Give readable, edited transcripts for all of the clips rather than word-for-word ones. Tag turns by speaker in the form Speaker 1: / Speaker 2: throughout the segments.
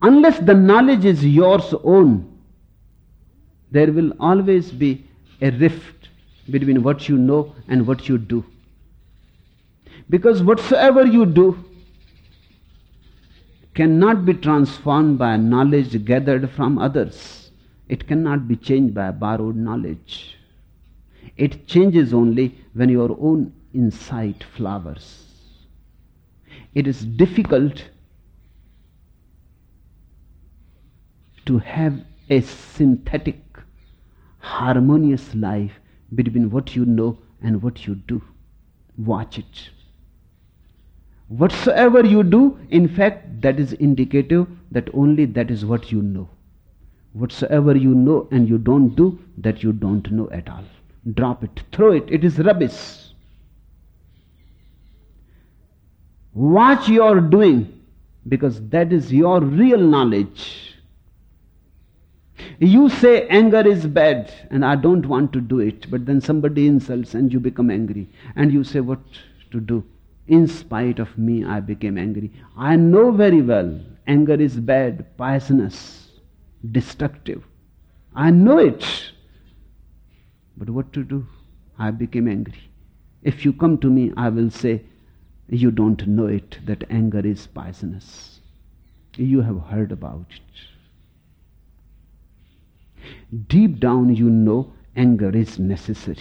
Speaker 1: Unless the knowledge is yours own, there will always be a rift between what you know and what you do. Because whatsoever you do cannot be transformed by knowledge gathered from others. It cannot be changed by borrowed knowledge. It changes only when your own insight flowers. It is difficult to have a synthetic, harmonious life between what you know and what you do. Watch it. Whatsoever you do, in fact, that is indicative that only that is what you know. Whatsoever you know and you don't do, that you don't know at all. Drop it, throw it, it is rubbish. Watch your doing, because that is your real knowledge. You say anger is bad and I don't want to do it, but then somebody insults and you become angry. And you say, what to do? In spite of me, I became angry. I know very well anger is bad, poisonous, destructive. I know it. But what to do? I became angry. If you come to me, I will say, you don't know it, that anger is poisonous. You have heard about it. Deep down you know anger is necessary.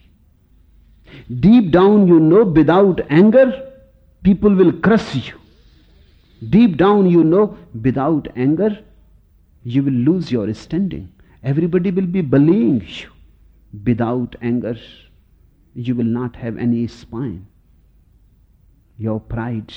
Speaker 1: Deep down you know without anger people will crush you. Deep down you know without anger you will lose your standing. Everybody will be bullying you. Without anger you will not have any spine. Your pride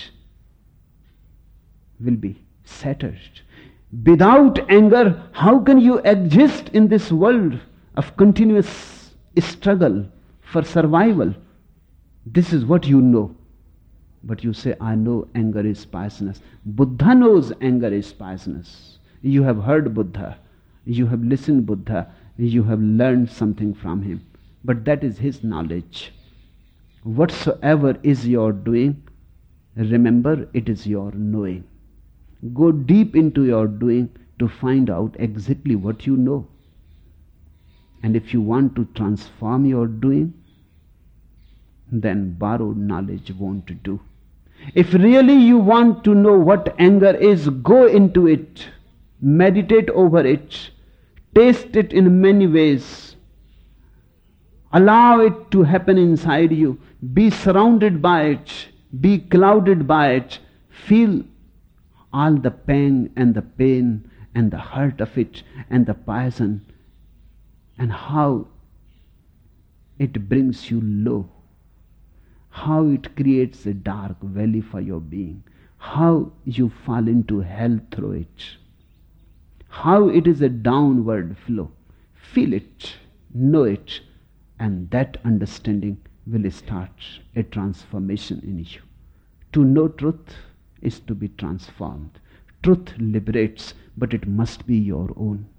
Speaker 1: will be shattered. Without anger, how can you exist in this world of continuous struggle for survival? This is what you know. But you say, I know anger is poisonous. Buddha knows anger is poisonous. You have heard Buddha. You have listened Buddha. You have learned something from him. But that is his knowledge. Whatsoever is your doing, remember it is your knowing. Go deep into your doing to find out exactly what you know. And if you want to transform your doing, then borrowed knowledge won't do. If really you want to know what anger is, go into it, meditate over it, taste it in many ways, allow it to happen inside you, be surrounded by it, be clouded by it, feel all the pang and the pain and the hurt of it and the poison, and how it brings you low, how it creates a dark valley for your being, how you fall into hell through it, how it is a downward flow. Feel it, know it, and that understanding will start a transformation in you. To know truth is to be transformed. Truth liberates, but it must be your own.